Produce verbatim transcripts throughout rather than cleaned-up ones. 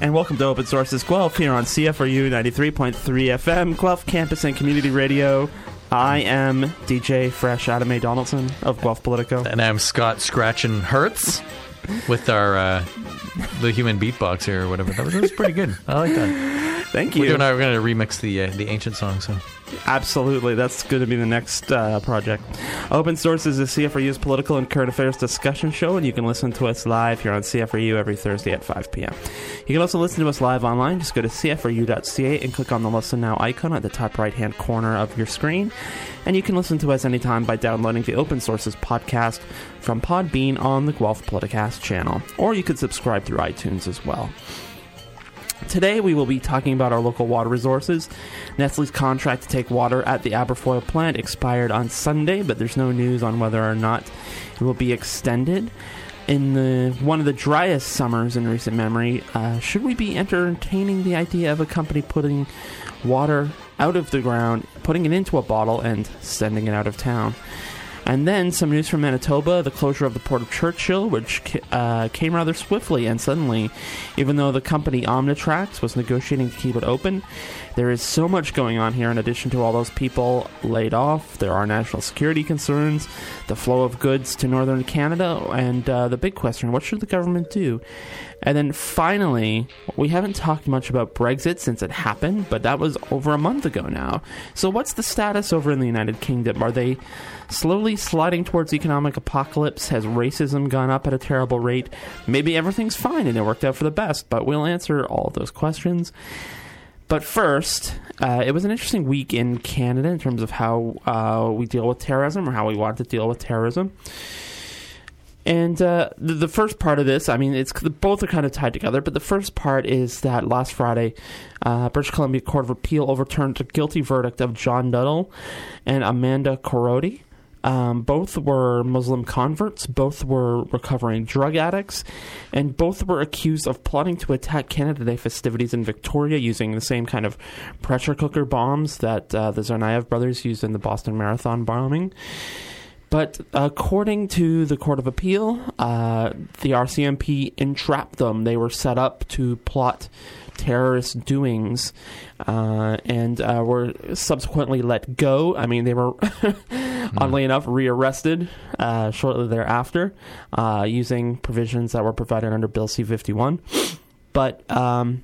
and welcome to Open Sources Guelph here on C F R U ninety-three point three F M, Guelph Campus and Community Radio. I am D J Fresh Adam A. Donaldson of Guelph Politico. And I'm Scott Scratchin' Hertz with our uh, the human beatbox here or whatever. That was, that was pretty good. I like that. Thank you. We and I are going to remix the uh, the ancient song. So absolutely, that's going to be the next uh, project. Open Sources is C F R U's political and current affairs discussion show, and you can listen to us live here on C F R U every Thursday at five p.m. You can also listen to us live online. Just go to C F R U dot C A and click on the Listen Now icon at the top right-hand corner of your screen. And you can listen to us anytime by downloading the Open Sources podcast from Podbean on the Guelph Politicast channel. Or you could subscribe through iTunes as well. Today we will be talking about our local water resources. Nestle's contract to take water at the Aberfoyle plant expired on Sunday, but there's no news on whether or not it will be extended. In the one of the driest summers in recent memory, uh, should we be entertaining the idea of a company putting water out of the ground, putting it into a bottle, and sending it out of town? And then some news from Manitoba, the closure of the Port of Churchill, which uh, came rather swiftly and suddenly. Even though the company Omnitrax was negotiating to keep it open, there is so much going on here. In addition to all those people laid off, there are national security concerns, the flow of goods to northern Canada, and uh, the big question, what should the government do? And then finally, we haven't talked much about Brexit since it happened, but that was over a month ago now. So what's the status over in the United Kingdom? Are they slowly sliding towards economic apocalypse? Has racism gone up at a terrible rate? Maybe everything's fine and it worked out for the best, but we'll answer all of those questions. But first, uh, it was an interesting week in Canada in terms of how uh, we deal with terrorism, or how we want to deal with terrorism. And uh, the, the first part of this, I mean, it's both are kind of tied together, but the first part is that last Friday, uh, British Columbia Court of Appeal overturned the guilty verdict of John Nuttall and Amanda Korody. Um, both were Muslim converts, both were recovering drug addicts, and both were accused of plotting to attack Canada Day festivities in Victoria using the same kind of pressure cooker bombs that uh, the Tsarnaev brothers used in the Boston Marathon bombing. But according to the Court of Appeal, uh, the R C M P entrapped them. They were set up to plot terrorist doings, uh, and uh, were subsequently let go. I mean, they were, oddly enough, rearrested uh, shortly thereafter, uh, using provisions that were provided under Bill C fifty-one. But, um,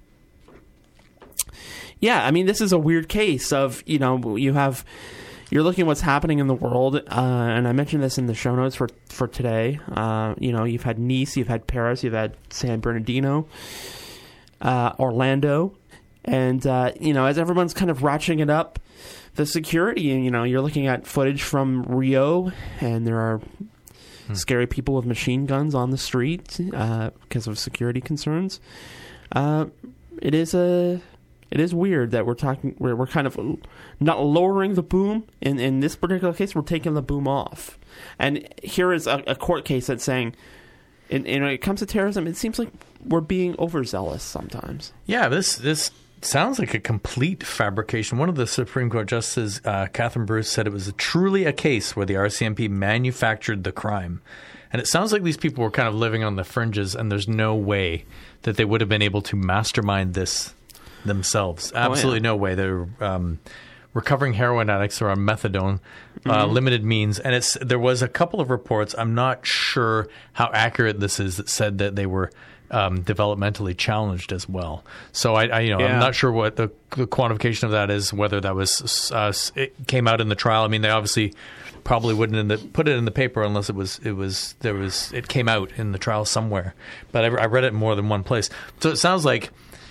yeah, I mean, this is a weird case of, you know, you have... You're looking at what's happening in the world, uh, and I mentioned this in the show notes for, for today. Uh, you know, you've had Nice, you've had Paris, you've had San Bernardino, uh, Orlando, and, uh, you know, as everyone's kind of ratcheting it up, the security, you know, you're looking at footage from Rio, and there are hmm. scary people with machine guns on the street uh, because of security concerns. Uh, it is a... It is weird that we're talking. We're, we're kind of not lowering the boom. In in this particular case, we're taking the boom off. And here is a, a court case that's saying, in, in, when it comes to terrorism, it seems like we're being overzealous sometimes. Yeah, this this sounds like a complete fabrication. One of the Supreme Court justices, uh, Catherine Bruce, said it was a, truly a case where the R C M P manufactured the crime. And it sounds like these people were kind of living on the fringes, and there's no way that they would have been able to mastermind this themselves. Absolutely oh, yeah. no way. They're um, recovering heroin addicts are on methadone, mm-hmm. uh, limited means. And it's there was a couple of reports, I'm not sure how accurate this is, that said that they were um, developmentally challenged as well. So I, I you know, yeah. I'm not sure what the, the quantification of that is, whether that was uh, it came out in the trial. I mean, they obviously probably wouldn't in the, put it in the paper unless it was it was there was it came out in the trial somewhere. But I, I read it in more than one place. So it sounds like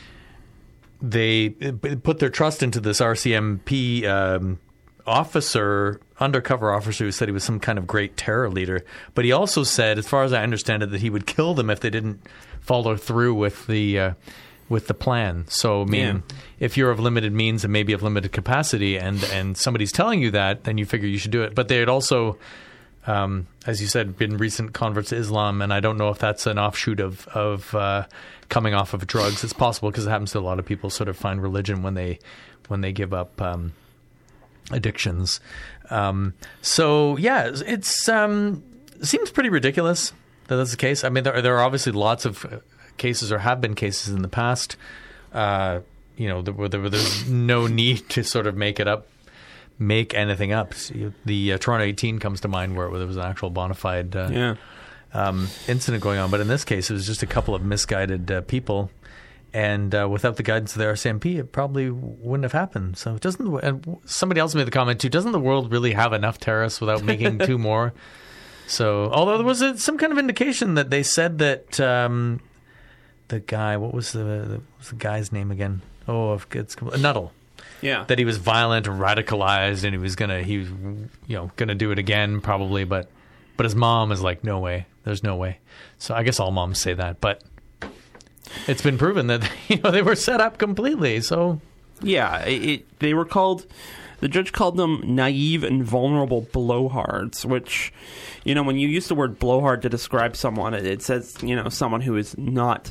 they put their trust into this R C M P um, officer, undercover officer, who said he was some kind of great terror leader. But he also said, as far as I understand it, that he would kill them if they didn't follow through with the uh, with the plan. So, I mean, yeah. if you're of limited means and maybe of limited capacity, and, and somebody's telling you that, then you figure you should do it. But they had also, um, as you said, been recent converts to Islam, and I don't know if that's an offshoot of of uh, coming off of drugs. It's possible, because it happens to a lot of people sort of find religion when they when they give up um, addictions. Um, so yeah, it's um, it seems pretty ridiculous that that's the case. I mean, there, there are obviously lots of cases or have been cases in the past, uh, you know, there, there, there's no need to sort of make it up, make anything up. So the uh, Toronto eighteen comes to mind where, where there was an actual bona fide uh, Yeah. um, incident going on. But in this case, it was just a couple of misguided uh, people. And uh, without the guidance of the R C M P, it probably wouldn't have happened. So doesn't the, and somebody else made the comment too, doesn't the world really have enough terrorists without making two more? So although there was a, some kind of indication that they said that um, the guy, what was the, the, what was the guy's name again? Oh, it's Nuttall. Yeah. That he was violent and radicalized, and he was gonna he was you know gonna do it again probably, but but his mom is like, no way, there's no way. So I guess all moms say that, but it's been proven that you know they were set up completely. So Yeah, it, it, they were called. The judge called them naive and vulnerable blowhards, which, you know, when you use the word blowhard to describe someone, it, it says, you know, someone who is not,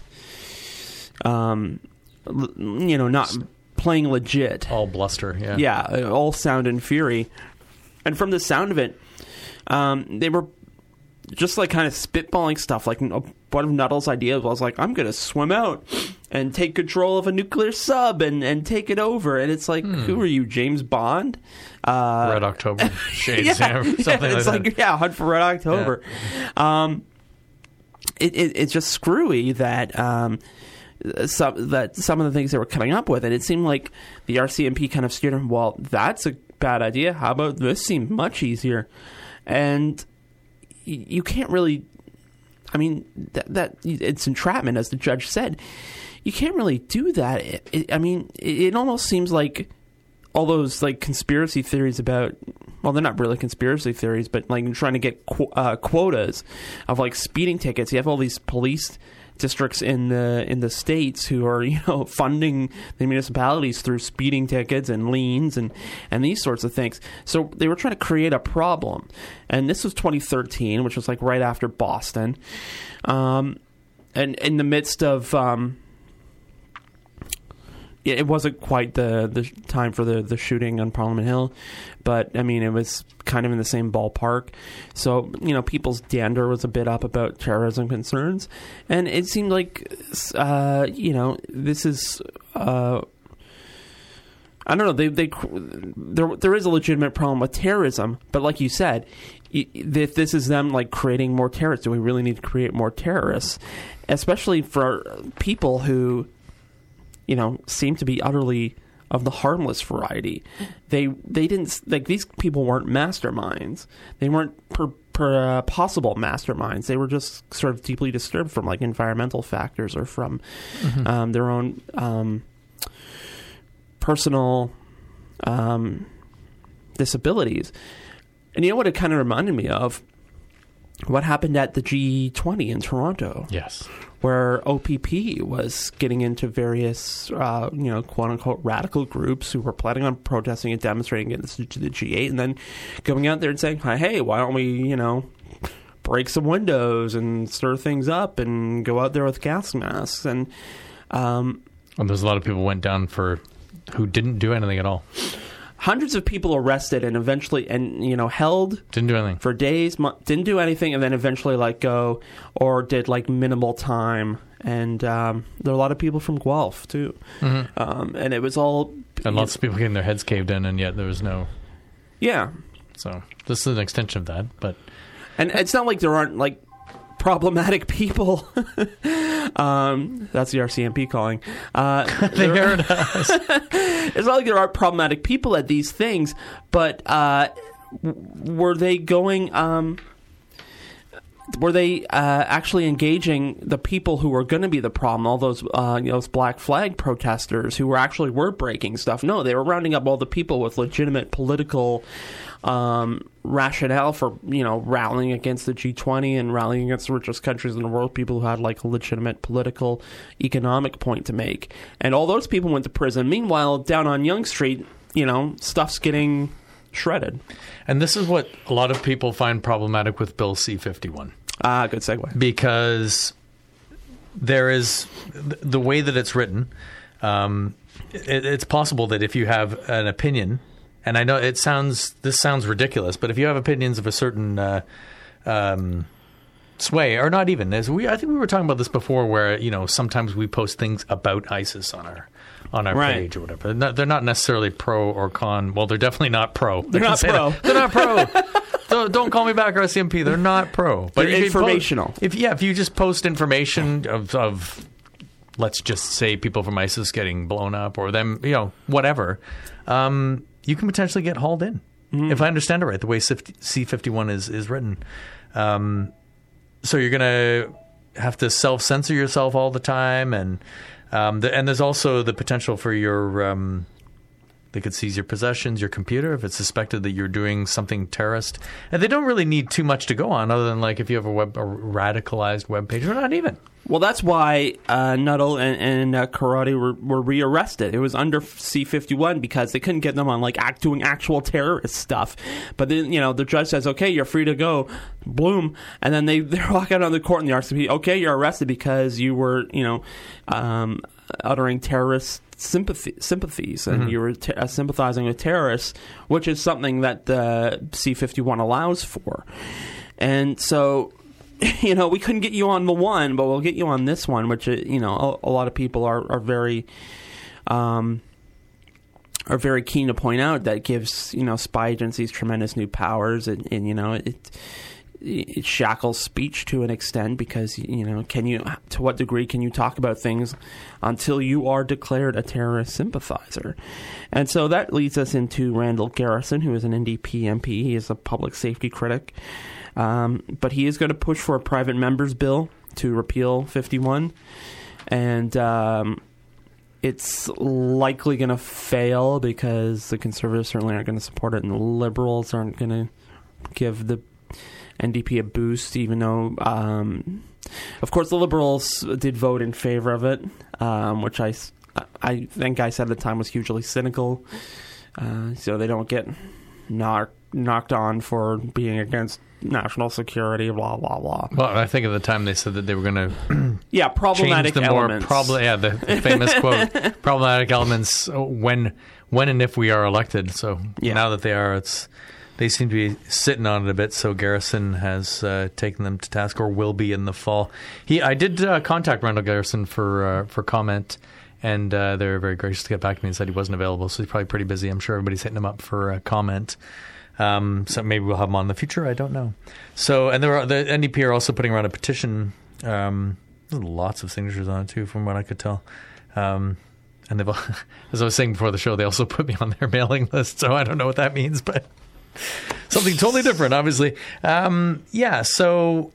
um, l- you know, not playing legit. all bluster, yeah. Yeah, all sound and fury. And from the sound of it, um, they were just like kind of spitballing stuff. Like one of Nuttall's ideas was like, I'm going to swim out and take control of a nuclear sub and, and take it over. And it's like, hmm. who are you, James Bond? Uh, Red October. Shades, yeah, yeah, something yeah, it's like, like that. Yeah, Hunt for Red October. Yeah. Um, it, it, it's just screwy that... Um, Some that some of the things they were coming up with, and it seemed like the R C M P kind of steered them. Well, that's a bad idea. How about this? Seemed much easier, and y- you can't really. I mean, that, that it's entrapment, as the judge said. You can't really do that. It, it, I mean, it, it almost seems like all those like conspiracy theories about. Well, they're not really conspiracy theories, but like trying to get qu- uh, quotas of like speeding tickets. You have all these police districts in the in the states who are, you know, funding the municipalities through speeding tickets and liens and and these sorts of things. So they were trying to create a problem, and this was twenty thirteen, which was like right after Boston, um, and in the midst of. Um, It wasn't quite the, the time for the, the shooting on Parliament Hill, but, I mean, it was kind of in the same ballpark. So, you know, people's dander was a bit up about terrorism concerns. And it seemed like, uh, you know, this is... Uh, I don't know. They they there there is a legitimate problem with terrorism, but like you said, if this is them like creating more terrorists, do we really need to create more terrorists, especially for people who, you know, seem to be utterly of the harmless variety? They they didn't like these people weren't masterminds. They weren't per, per, uh, possible masterminds. They were just sort of deeply disturbed from like environmental factors or from mm-hmm. um, their own. Um, personal um, disabilities. And you know what it kind of reminded me of? What happened at the G twenty in Toronto. Yes. Where O P P was getting into various, uh, you know, quote-unquote radical groups who were planning on protesting and demonstrating against the G eight, and then going out there and saying, hey, why don't we, you know, break some windows and stir things up and go out there with gas masks. And um, well, there's a lot of people went down for... who didn't do anything at all. Hundreds of people arrested and eventually, and you know, held. Didn't do anything. For days, mo- didn't do anything, and then eventually let go, or did like minimal time. And um, there are a lot of people from Guelph, too. Mm-hmm. Um, and it was all... And lots know, of people getting their heads caved in, and yet there was no... Yeah. So, this is an extension of that, but... And it's not like there aren't, like, problematic people. um, that's the R C M P calling. Uh, they heard us. It's not like there aren't problematic people at these things, but uh, w- were they going? Um, were they uh, actually engaging the people who were going to be the problem? All those, uh, you know, those Black Flag protesters who were actually were breaking stuff. No, they were rounding up all the people with legitimate political. Um, rationale for, you know, rallying against the G twenty and rallying against the richest countries in the world, people who had like a legitimate political, economic point to make. And all those people went to prison. Meanwhile, down on Yonge Street, you know, stuff's getting shredded. And this is what a lot of people find problematic with Bill C fifty-one. Ah, good segue. Because there is, the way that it's written, um, it, it's possible that if you have an opinion... And I know it sounds, this sounds ridiculous, but if you have opinions of a certain uh, um, sway, or not even. As we, I think we were talking about this before, where you know sometimes we post things about ISIS on our on our right. page or whatever. They're not, they're not necessarily pro or con. Well, they're definitely not pro. They're not pro. That. They're not pro. don't, don't call me back, R C M P. They're not pro. But they're informational. Post, if yeah, if you just post information of, of let's just say people from ISIS getting blown up or them, you know, whatever, um, you can potentially get hauled in. Mm-hmm. If I understand it right, the way C fifty-one is is written. Um, so you're going to have to self-censor yourself all the time, and um, the, and there's also the potential for your um, they could seize your possessions, your computer, if it's suspected that you're doing something terrorist. And they don't really need too much to go on, other than like if you have a web a radicalized web page, or not even. Well, that's why uh, Nuttall and, and uh, Karate were, were rearrested. It was under C fifty-one because they couldn't get them on like act, doing actual terrorist stuff. But then, you know, the judge says, "Okay, you're free to go." Bloom, and then they they walk out on the court in the R C M P. Okay, you're arrested because you were, you know, um, uttering terrorist sympathy sympathies, and mm-hmm. you were t- uh, sympathizing with terrorists, which is something that uh, C fifty-one allows for. And so, you know, we couldn't get you on the one, but we'll get you on this one, which, you know, a, a lot of people are, are very um, are very keen to point out that gives, you know, spy agencies tremendous new powers, and, and you know, it it shackles speech to an extent because, you know, can you, to what degree can you talk about things until you are declared a terrorist sympathizer? And so that leads us into Randall Garrison, who is an N D P M P. He is a public safety critic. Um, but he is going to push for a private members bill to repeal fifty-one. And um, it's likely going to fail because the Conservatives certainly aren't going to support it, and the Liberals aren't going to give the N D P a boost, even though, um, of course, the Liberals did vote in favor of it, um, which I, I think I said at the time was hugely cynical. Uh, so they don't get knocked knocked on for being against national security, blah, blah, blah. Well, I think at the time they said that they were going to yeah, problematic change the elements. More prob- yeah, the, the famous quote, problematic elements when when and if we are elected. So yeah. Now that they are, it's they seem to be sitting on it a bit. So Garrison has uh, taken them to task, or will be in the fall. He, I did uh, contact Randall Garrison for uh, for comment, and uh, they were very gracious to get back to me and said he wasn't available. So he's probably pretty busy. I'm sure everybody's hitting him up for uh, comment. Um, so maybe we'll have him on in the future. I don't know. So, and there are, the N D P are also putting around a petition. Um, there's lots of signatures on it too, from what I could tell. Um, and they've, as I was saying before the show, they also put me on their mailing list. So I don't know what that means, but something totally different, obviously. Um, yeah. So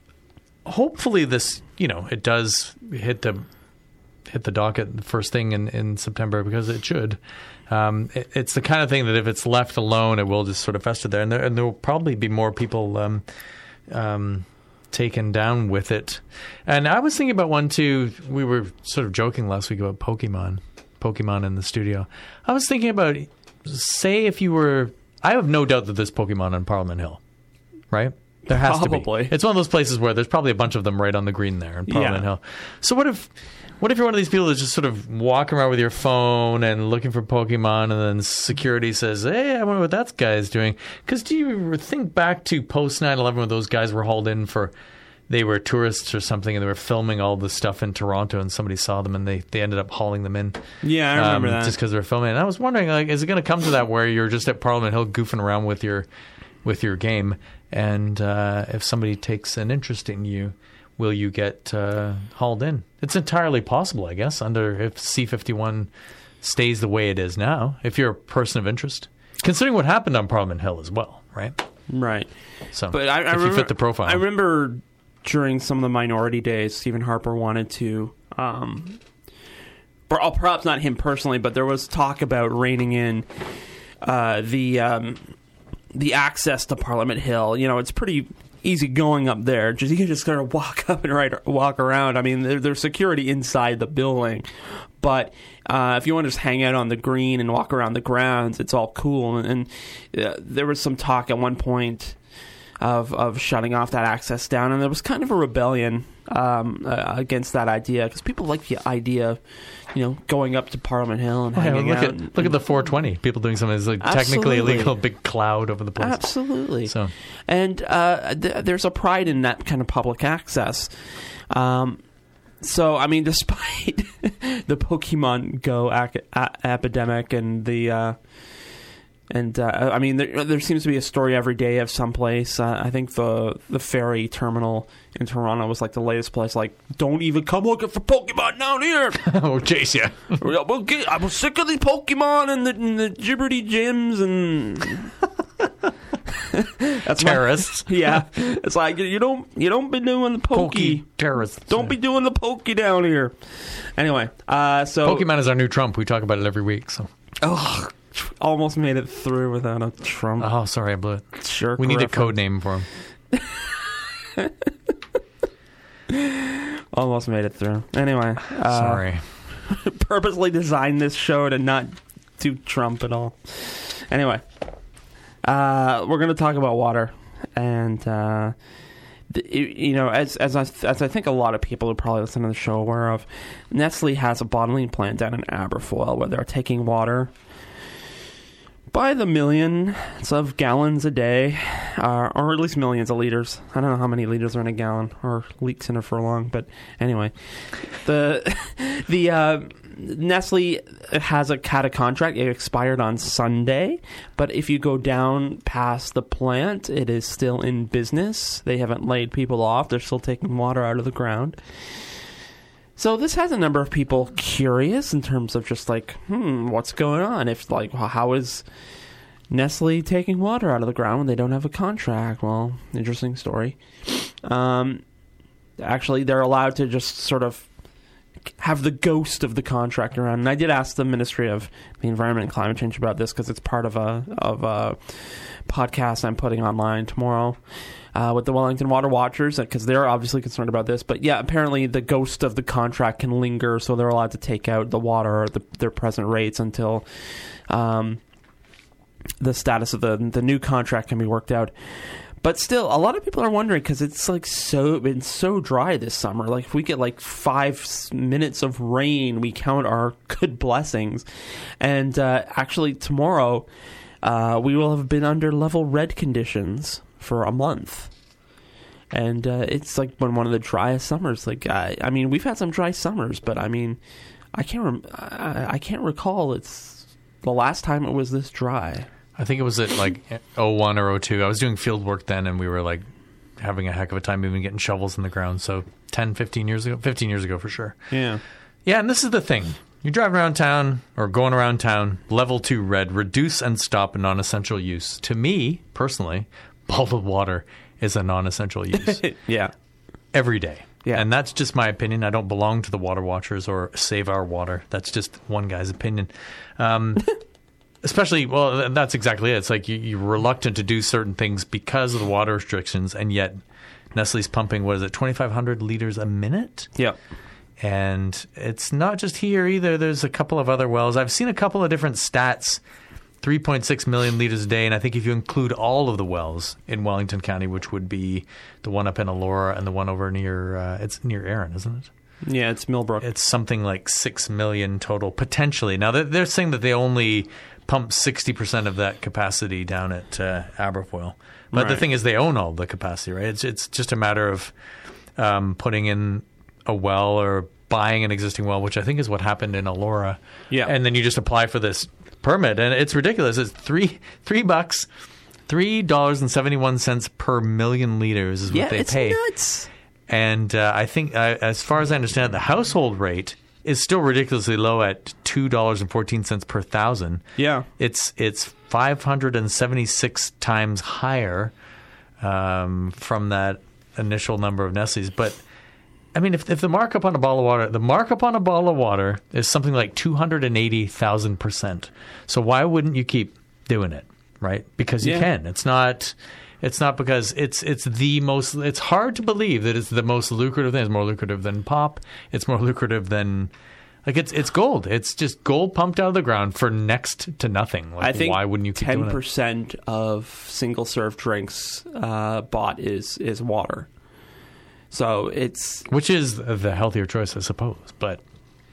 hopefully this, you know, it does hit the hit the docket the first thing in, in September, because it should. Um, it, it's the kind of thing that if it's left alone, it will just sort of fester there. And there, and there will probably be more people um, um, taken down with it. And I was thinking about one, too. We were sort of joking last week about Pokemon, Pokemon in the studio. I was thinking about, say if you were, I have no doubt that there's Pokemon on Parliament Hill, right? There has probably. to be. It's one of those places where there's probably a bunch of them right on the green there in Parliament yeah. Hill. So what if... What if you're one of these people that's just sort of walking around with your phone and looking for Pokemon, and then security says, hey, I wonder what that guy's doing? Because do you think back to post nine eleven when those guys were hauled in for, they were tourists or something, and they were filming all the stuff in Toronto, and somebody saw them, and they, they ended up hauling them in. Yeah, I remember um, that. Just because they were filming. And I was wondering, like, is it going to come to that where you're just at Parliament Hill goofing around with your, with your game, and uh, if somebody takes an interest in you, will you get uh, hauled in? It's entirely possible, I guess, under if C fifty-one stays the way it is now, if you're a person of interest, considering what happened on Parliament Hill as well, right? Right. So, but I, I if remember, you fit the profile. I remember during some of the minority days, Stephen Harper wanted to, um, perhaps not him personally, but there was talk about reining in uh, the um, the access to Parliament Hill. You know, it's pretty easy going up there. Just you can just kind of walk up and right walk around. I mean, there, there's security inside the building, but uh, if you want to just hang out on the green and walk around the grounds, it's all cool. And, and uh, there was some talk at one point of of shutting off that access down, and there was kind of a rebellion um, uh, against that idea because people like the idea of, you know, going up to Parliament Hill and Oh, yeah, hanging look out. at and, look at the four twenty. People doing something that's like technically Absolutely. illegal, big cloud over the place. Absolutely. So And uh, th- there's a pride in that kind of public access. Um, so, I mean, despite the Pokemon Go ac- a- epidemic and the... Uh, and, uh, I mean, there, there seems to be a story every day of someplace. Uh, I think the the ferry terminal in Toronto was like the latest place. Like, don't even come looking for Pokemon down here. oh, chase you. We'll get, I'm sick of the Pokemon and the, and the Gibberty gyms and... That's Terrorists. My, yeah, it's like you don't you don't be doing the pokey. Pokey terrorists. Don't be doing the pokey down here. Anyway, uh, so Pokemon is our new Trump. We talk about it every week. So oh, almost made it through without a Trump. oh, sorry, I blew it. Sure, We need a code name for him. Almost made it through. Anyway, uh, Sorry. purposely designed this show to not do Trump at all. Anyway, uh, we're going to talk about water, and uh, the, you know, as as I as I think a lot of people who probably listen to the show are aware of, Nestle has a bottling plant down in Aberfoyle where they're taking water by the millions of gallons a day, uh, or at least millions of liters. I don't know how many liters are in a gallon or leaks in a furlong, but anyway, the the uh, Nestle has a had a contract. It expired on Sunday, but if you go down past the plant, it is still in business. They haven't laid people off. They're still taking water out of the ground. So this has a number of people curious in terms of just like, hmm, what's going on? If like, well, how is Nestle taking water out of the ground when they don't have a contract? Well, interesting story. Um, actually, they're allowed to just sort of have the ghost of the contract around. And I did ask the Ministry of the Environment and Climate Change about this because it's part of a of a podcast I'm putting online tomorrow. Uh, with the Wellington Water Watchers, because they're obviously concerned about this. But yeah, apparently the ghost of the contract can linger, so they're allowed to take out the water at the, their present rates until um, the status of the the new contract can be worked out. But still, a lot of people are wondering because it's like so been so dry this summer. Like if we get like five minutes of rain, we count our good blessings. And uh, actually, tomorrow uh, we will have been under level red conditions for a month, and uh, it's like been one of the driest summers. Like I, I mean, we've had some dry summers, but I mean, I can't, rem- I, I can't recall it's the last time it was this dry. I think it was at like oh one or oh two. I was doing field work then, and we were like having a heck of a time even getting shovels in the ground. So ten, fifteen years ago, fifteen years ago for sure. Yeah. Yeah, and this is the thing. You're driving around town or going around town, level two red, reduce and stop non-essential use. To me, personally, bottled water is a non-essential use. Yeah. Every day. Yeah. And that's just my opinion. I don't belong to the Water Watchers or Save Our Water. That's just one guy's opinion. Um, especially, well, that's exactly it. It's like you, you're reluctant to do certain things because of the water restrictions, and yet Nestle's pumping, what is it, twenty-five hundred liters a minute? Yeah. And it's not just here either. There's a couple of other wells. I've seen a couple of different stats. three point six million liters a day, and I think if you include all of the wells in Wellington County, which would be the one up in Elora and the one over near, uh, it's near Erin, isn't it? Yeah, it's Millbrook. It's something like six million total, potentially. Now, they're, they're saying that they only pump sixty percent of that capacity down at uh, Aberfoyle. But Right. the thing is, they own all the capacity, right? It's, it's just a matter of um, putting in a well or buying an existing well, which I think is what happened in Elora. Yeah. And then you just apply for this permit, and it's ridiculous. It's three three bucks, three dollars and seventy one cents per million liters is what yeah, they it's pay. nuts. And uh, I think, uh, as far as I understand it, the household rate is still ridiculously low at two dollars and fourteen cents per thousand. Yeah. It's it's five hundred and seventy six times higher um, from that initial number of Nestle's, but. I mean, if if the markup on a bottle of water, the markup on a bottle of water is something like two hundred eighty thousand percent. So why wouldn't you keep doing it, right? Because you Yeah. can. It's not it's not because it's it's the most it's hard to believe that it's the most lucrative thing. It's more lucrative than pop. It's more lucrative than like it's it's gold. It's just gold pumped out of the ground for next to nothing. Like I think why wouldn't you keep doing ten it? percent of single serve drinks uh, bought is is water. So it's which is the healthier choice, I suppose. But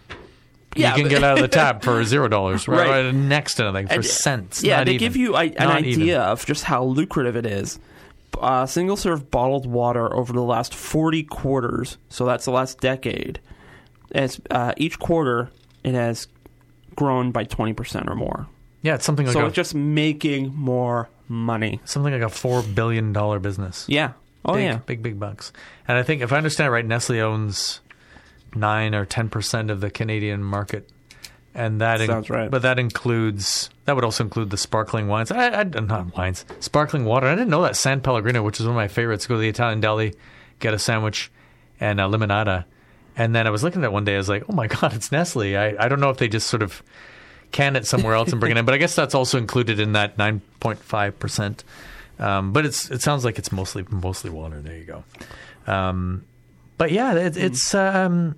yeah, you can but, get out of the tap for zero dollars, right? Right. right? Next to nothing for and, cents. Yeah, not they even. give you I, an Not idea even. of just how lucrative it is. Uh, single serve bottled water over the last forty quarters, so that's the last decade. As uh, each quarter, it has grown by twenty percent or more. Yeah, it's something like So a, it's just making more money. something like a four billion dollar business. Yeah. Oh big, yeah. big big bucks. And I think if I understand right, Nestle owns nine or ten percent of the Canadian market, and that in- Sounds right. But that includes that would also include the sparkling wines. I, I not wines, sparkling water. I didn't know that San Pellegrino, which is one of my favorites. Go to the Italian deli, get a sandwich and a limonada, and then I was looking at it one day. I was like, oh my god, it's Nestle. I I don't know if they just sort of can it somewhere else and bring it in, but I guess that's also included in that nine point five percent. Um, but it's it sounds like it's mostly mostly water. There you go. Um, but yeah, it, it's um,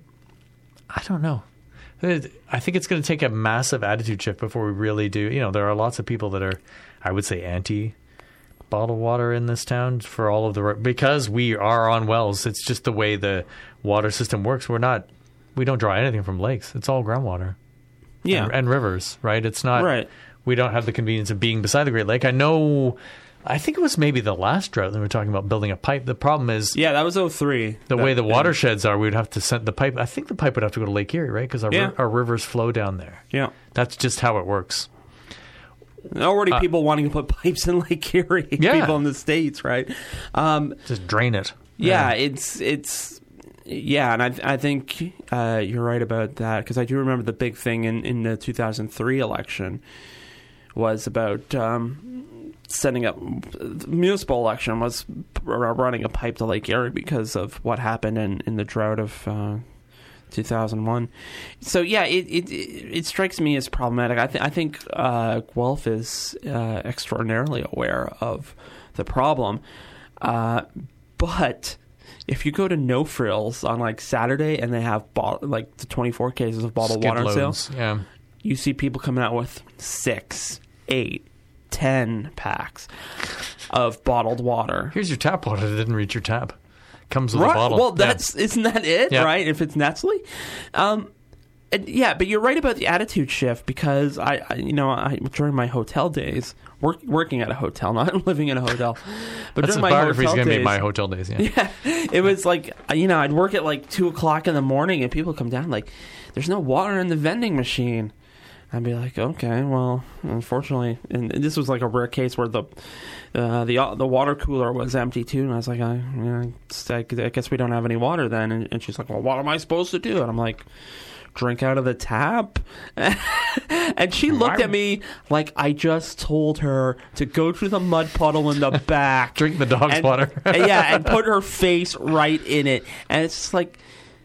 I don't know. It, I think it's going to take a massive attitude shift before we really do. You know, there are lots of people that are, I would say, anti bottled water in this town for all of the because we are on wells. It's just the way the water system works. We're not we don't draw anything from lakes. It's all groundwater. Yeah. And, and rivers, right? It's not Right. We don't have the convenience of being beside the Great Lake. I know I think it was maybe the last drought that we were talking about building a pipe. The problem is Yeah, that was oh three. the that, way the watersheds are, we would have to send the pipe. I think the pipe would have to go to Lake Erie, right? Because our, Yeah. ri- our rivers flow down there. Yeah. That's just how it works. Already people wanting to put pipes in Lake Erie. Yeah. People in the States, right? Um, Just drain it. yeah, it's it's yeah, and I I think uh, you're right about that because I do remember the big thing in, in the two thousand three election was about um, setting up the municipal election was running a pipe to Lake Erie because of what happened in, in the drought of uh, two thousand one. So yeah, it, it it strikes me as problematic. I, th- I think uh, Guelph is uh, extraordinarily aware of the problem, uh, but if you go to No Frills on like Saturday and they have bot- like the twenty-four cases of bottled Skid water loads. sale, Yeah. you see people coming out with six, eight, ten packs of bottled water. Here's your tap water that didn't reach your tap. Comes with Right. a bottle. Well, Yeah. that's isn't that it, Yeah. right? If it's Nestle, um, and yeah. But you're right about the attitude shift because I, I you know, I during my hotel days, work, working at a hotel, not living in a hotel, but That's during his my biography is hotel going to days, be my hotel days. Yeah. yeah, it was like you know, I'd work at like two o'clock in the morning, and people come down like, "There's no water in the vending machine." I'd be like, okay, well, unfortunately, and this was like a rare case where the uh, the the water cooler was empty too, and I was like, I, you know, I guess we don't have any water then, and, and she's like, well, what am I supposed to do? And I'm like, drink out of the tap, and she looked at me like I just told her to go to the mud puddle in the back, Drink the dog's and- water. yeah, and put her face right in it, and it's just like,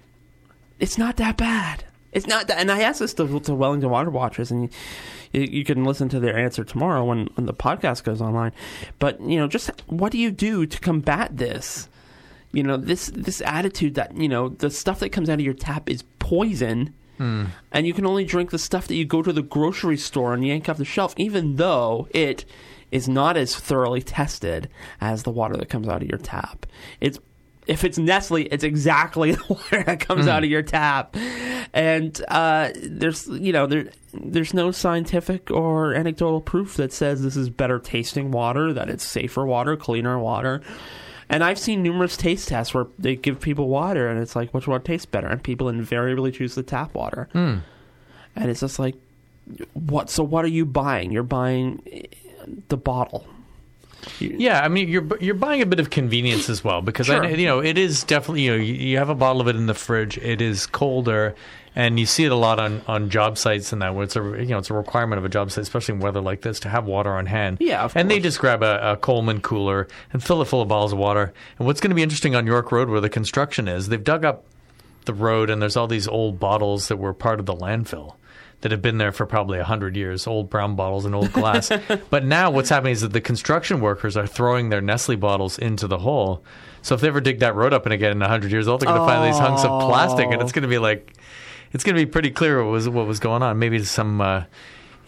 it's not that bad. It's not that, and I asked this to, to Wellington Water Watchers, and you, you can listen to their answer tomorrow when, when the podcast goes online. But you know, just what do you do to combat this? You know, this this attitude that you know the stuff that comes out of your tap is poison, Mm. and you can only drink the stuff that you go to the grocery store and yank off the shelf, even though it is not as thoroughly tested as the water that comes out of your tap. It's If it's Nestle, it's exactly the water that comes Mm. out of your tap, and uh, there's you know there there's no scientific or anecdotal proof that says this is better tasting water, that it's safer water, cleaner water. And I've seen numerous taste tests where they give people water, and it's like, which one tastes better? And people invariably choose the tap water. Mm. And it's just like, what? So what are you buying? You're buying the bottle. Yeah, I mean, you're you're buying a bit of convenience as well because Sure. I, you know it is definitely you know you, you have a bottle of it in the fridge. It is colder, and you see it a lot on, on job sites and that where it's a you know it's a requirement of a job site, especially in weather like this, to have water on hand. Yeah, of and they course. just grab a, a Coleman cooler and fill it full of bottles of water. And what's going to be interesting on York Road, where the construction is, they've dug up the road and there's all these old bottles that were part of the landfill that have been there for probably one hundred years, old brown bottles and old glass. But now what's happening is that the construction workers are throwing their Nestle bottles into the hole. So if they ever dig that road up and again in one hundred years old, they're going to find these hunks of plastic, and it's going to be like, it's going to be pretty clear what was what was going on. Maybe some, uh, you know,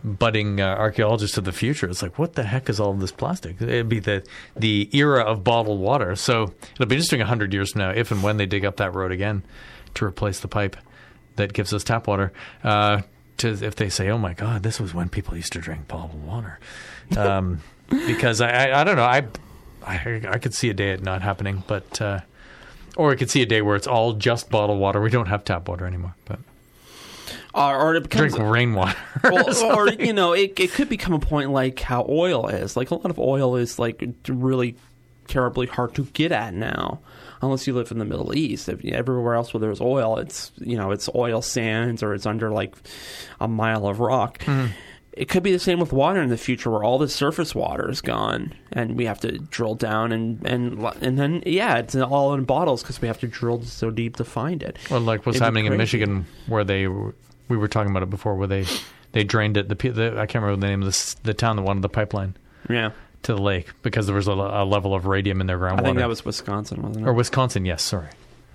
budding uh, archaeologists of the future. It's like, what the heck is all of this plastic? It'd be the the era of bottled water. So it'll be interesting a hundred years from now, if and when they dig up that road again to replace the pipe that gives us tap water. Uh, to if they say, oh my God, this was when people used to drink bottled water. Um, because I, I I don't know I, I I could see a day it not happening, but uh, or I could see a day where it's all just bottled water. We don't have tap water anymore, but. Uh, or it becomes, drink rainwater. or, or, you know, it, it could become a point like how oil is. Like, a lot of oil is, like, really terribly hard to get at now, unless you live in the Middle East. If, everywhere else where there's oil, it's, you know, it's oil sands or it's under, like, a mile of rock. Mm. It could be the same with water in the future, where all the surface water is gone, and we have to drill down, and and and then yeah, it's all in bottles because we have to drill so deep to find it. Well, like what's It'd happening in Michigan, where they we were talking about it before, where they they drained it. The, the I can't remember the name of the, the town that wanted the pipeline. Yeah. To the lake because there was a, a level of radium in their groundwater. I think that was Wisconsin, wasn't it? Or Wisconsin, yes. Sorry.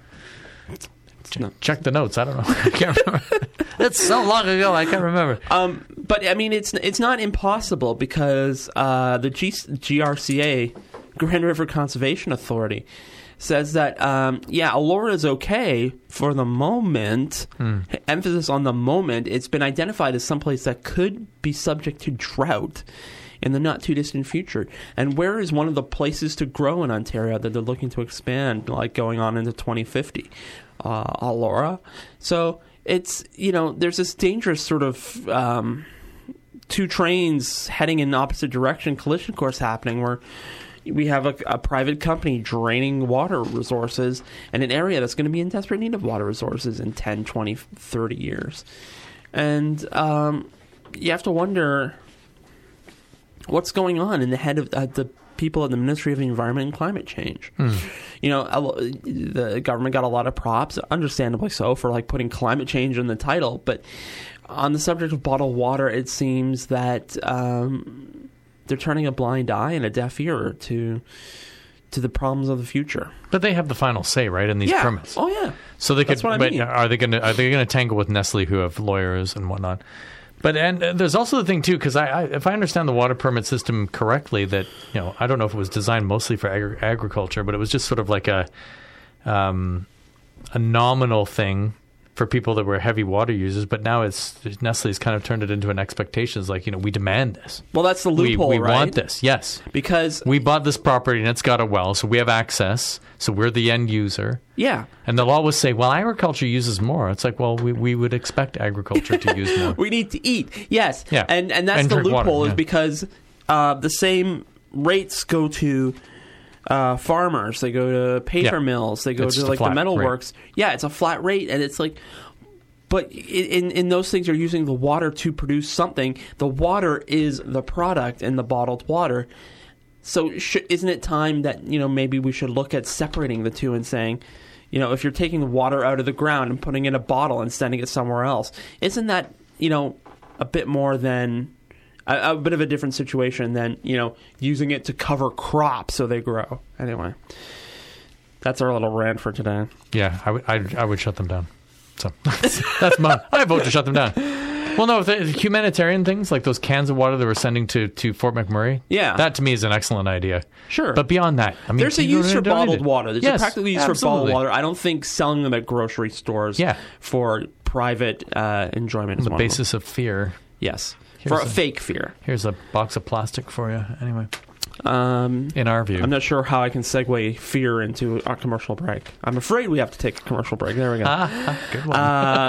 No. Check the notes. I don't know. I can't remember. It's so long ago. I can't remember. Um, but I mean, it's it's not impossible because uh, the G- GRCA, Grand River Conservation Authority, says that um, yeah, Elora is okay for the moment. Hmm. Emphasis on the moment. It's been identified as someplace that could be subject to drought in the not too distant future. And where is one of the places to grow in Ontario that they're looking to expand, like going on into twenty fifty? Uh, Elora. So it's, you know, there's this dangerous sort of um, two trains heading in opposite direction collision course happening where we have a, a private company draining water resources in an area that's going to be in desperate need of water resources in ten, twenty, thirty years. And um, you have to wonder what's going on in the head of uh, the people at the Ministry of Environment and Climate Change. Mm. You know, the government got a lot of props, understandably so, for like putting climate change in the title. But on the subject of bottled water, it seems that um, they're turning a blind eye and a deaf ear to to the problems of the future. But they have the final say, right, in these yeah. permits. Oh yeah. So they That's could. what I but mean. are they going to are they going to tangle with Nestle, who have lawyers and whatnot? But and uh, there's also the thing too, because I, I, if I understand the water permit system correctly, that you know, I don't know if it was designed mostly for agri- agriculture, but it was just sort of like a um, a nominal thing for people that were heavy water users. But now it's Nestle's kind of turned it into an expectation. It's like, you know, we demand this. Well, that's the loophole, we, we right? want this, yes, because we bought this property and it's got a well, so we have access. So we're the end user. Yeah. And they'll always say, well, agriculture uses more. It's like, well, we, we would expect agriculture to use more. We need to eat. Yes. Yeah. And and that's and the loophole water, yeah. is because uh, the same rates go to uh, farmers. They go to paper yeah. mills. They go it's to like the metalworks. Rate. Yeah, it's a flat rate. And it's like, but in, in those things are using the water to produce something. The water is the product in the bottled water. So sh- isn't it time that, you know, maybe we should look at separating the two and saying, you know, if you're taking the water out of the ground and putting it in a bottle and sending it somewhere else, isn't that, you know, a bit more than a, a bit of a different situation than, you know, using it to cover crops so they grow? Anyway, that's our little rant for today. Yeah, I, w- I, I would shut them down. So that's my I vote to shut them down. Well, no, the humanitarian things like those cans of water that we're sending to, to Fort McMurray, yeah, that to me is an excellent idea. Sure. But beyond that, I mean, there's a use for bottled water. There's yes, a practical use absolutely. for bottled water. I don't think selling them at grocery stores yeah. for private uh, enjoyment is the one basis of, of fear. Yes. Here's for a, a fake fear. Here's a box of plastic for you. Anyway. Um, in our view. I'm not sure how I can segue fear into a commercial break. I'm afraid we have to take a commercial break. There we go. Ah, good one.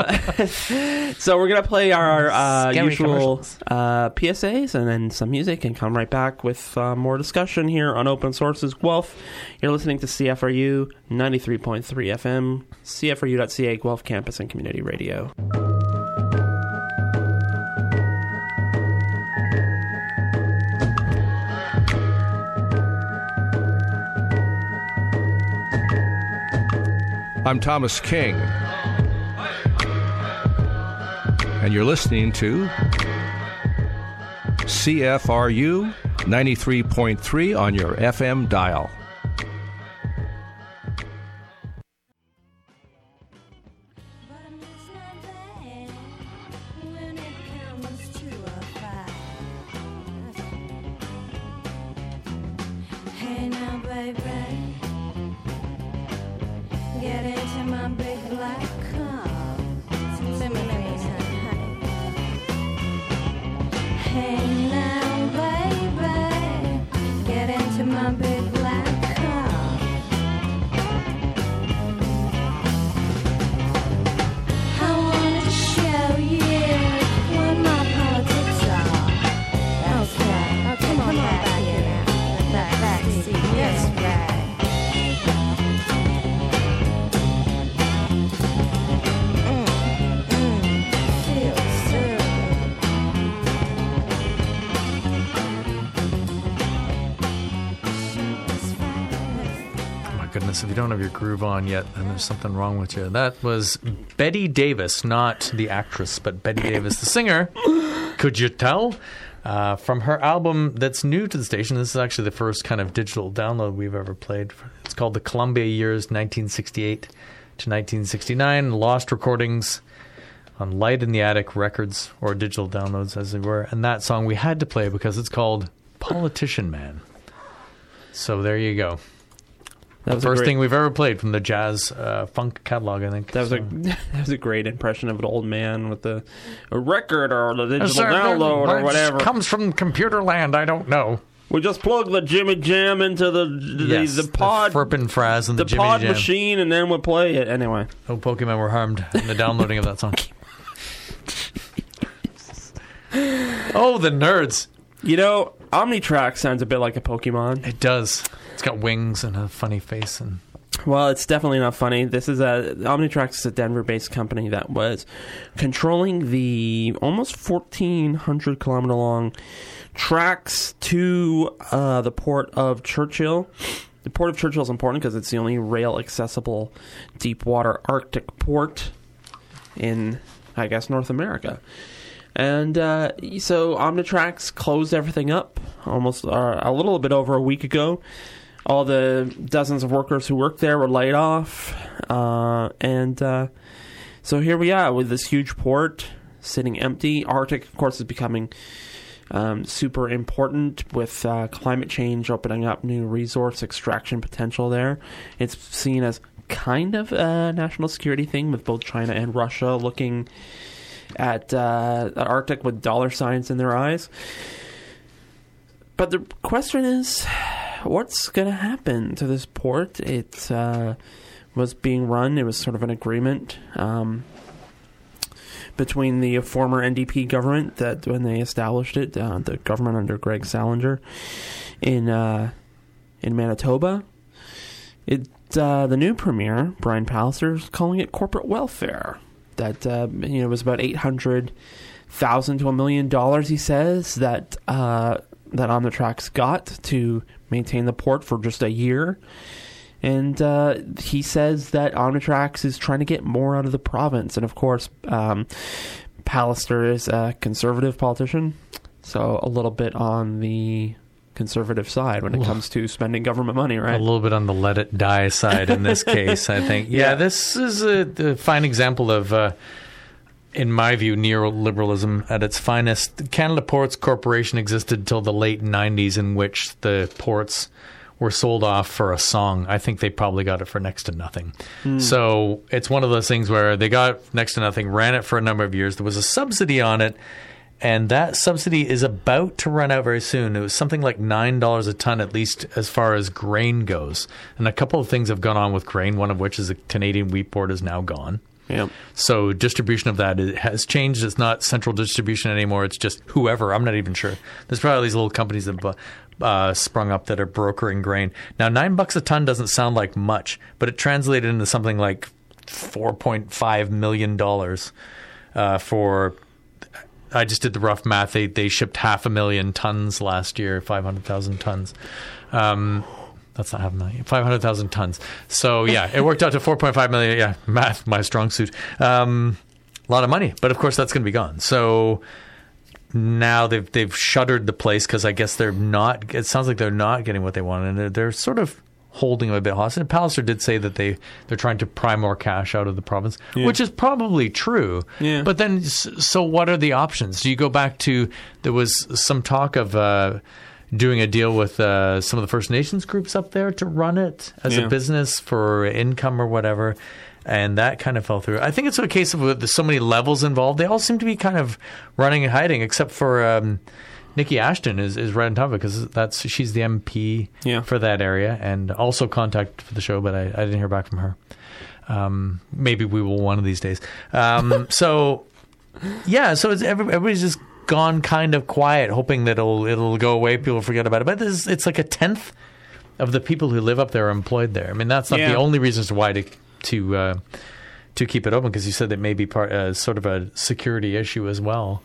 Uh, so we're going to play our uh, usual uh, P S As and then some music and come right back with uh, more discussion here on Open Sources Guelph. You're listening to C F R U ninety-three point three F M, C F R U dot C A, Guelph Campus and Community Radio. I'm Thomas King, and you're listening to C F R U ninety-three point three on your F M dial. baby. Get into my big black car. Let me, let me, honey. Hey now, baby. Get into my big black car. I want to show you what my politics are. Okay, okay, come on back here. Back, back seat. Yes, right. Goodness, if you don't have your groove on yet, then there's something wrong with you. That was Betty Davis, not the actress, but Betty Davis, the singer. Could you tell? Uh, from her album that's new to the station. This is actually the first kind of digital download we've ever played. It's called The Columbia Years, nineteen sixty-eight to nineteen sixty-nine. Lost recordings on Light in the Attic Records, or digital downloads as they were. And that song we had to play because it's called Politician Man. So there you go. That was the first great, thing we've ever played from the jazz uh, funk catalog, I think. That was, so. a, that was a great impression of an old man with the a record or the digital Sir, download or whatever. Comes from computer land, I don't know. We just plug the Jimmy Jam into the the, yes, the pod, the Flippin' Fraz and the, the Jimmy pod Jam. machine, and then we'll play it anyway. No Pokemon were harmed in the downloading of that song. Oh, the nerds! You know, Omnitrack sounds a bit like a Pokemon. It does. It's got wings and a funny face. And well, it's definitely not funny. This is a Omnitrack is a Denver-based company that was controlling the almost fourteen hundred kilometer long tracks to uh, the port of Churchill. The port of Churchill is important because it's the only rail-accessible deep-water Arctic port in, I guess, North America. And uh, so Omnitrax closed everything up almost uh, a little bit over a week ago. All the dozens of workers who worked there were laid off. Uh, and uh, so here we are with this huge port sitting empty. Arctic, of course, is becoming um, super important with uh, climate change opening up new resource extraction potential there. It's seen as kind of a national security thing with both China and Russia looking at uh, the Arctic with dollar signs in their eyes. But the question is, what's going to happen to this port? It uh, was being run. It was sort of an agreement um, between the former N D P government that when they established it, uh, the government under Greg Salinger in uh, in Manitoba. It uh, the new premier, Brian Pallister, is calling it corporate welfare. That uh, you know was about eight hundred thousand to a million dollars. He says that uh, that Omnitrax got to maintain the port for just a year, and uh, he says that Omnitrax is trying to get more out of the province. And of course, um, Pallister is a conservative politician, so a little bit on the conservative side when it comes to spending government money, right? A little bit on the let it die side in this case, I think. Yeah, yeah. This is a, a fine example of, uh, in my view, neoliberalism at its finest. Canada Ports Corporation existed till the late nineties, in which the ports were sold off for a song. I think they probably got it for next to nothing. Mm. So it's one of those things where they got next to nothing, ran it for a number of years. There was a subsidy on it, and that subsidy is about to run out very soon. It was something like nine dollars a ton, at least as far as grain goes. And a couple of things have gone on with grain, one of which is the Canadian wheat board is now gone. Yeah. So distribution of that it has changed. It's not central distribution anymore. It's just whoever. I'm not even sure. There's probably these little companies that uh, sprung up that are brokering grain. Now, nine bucks a ton doesn't sound like much, but it translated into something like four point five million dollars uh, for... I just did the rough math. They they shipped half a million tons last year, five hundred thousand tons. Um, that's not half a million, five hundred thousand tons. So, yeah, it worked out to four point five million. Yeah, math, my strong suit. Um, a lot of money. But, of course, that's going to be gone. So now they've, they've shuttered the place because I guess they're not – it sounds like they're not getting what they want. And they're, they're sort of – holding them a bit hostage. And Pallister did say that they, they're trying to pry more cash out of the province, yeah. which is probably true. Yeah. But then, so what are the options? Do you go back to, there was some talk of uh, doing a deal with uh, some of the First Nations groups up there to run it as Yeah. a business for income or whatever. And that kind of fell through. I think it's a case of with so many levels involved. They all seem to be kind of running and hiding, except for um, Nikki Ashton is, is right on top of it because that's she's the M P Yeah. for that area and also contacted for the show, but I, I didn't hear back from her. Um, maybe we will one of these days. Um, so, yeah, so it's every, everybody's just gone kind of quiet, hoping that it'll it'll go away. People forget about it. But this, it's like a tenth of the people who live up there are employed there. I mean, that's not Yeah. the only reason as to why to to uh, to keep it open, because you said that may be part uh, sort of a security issue as well.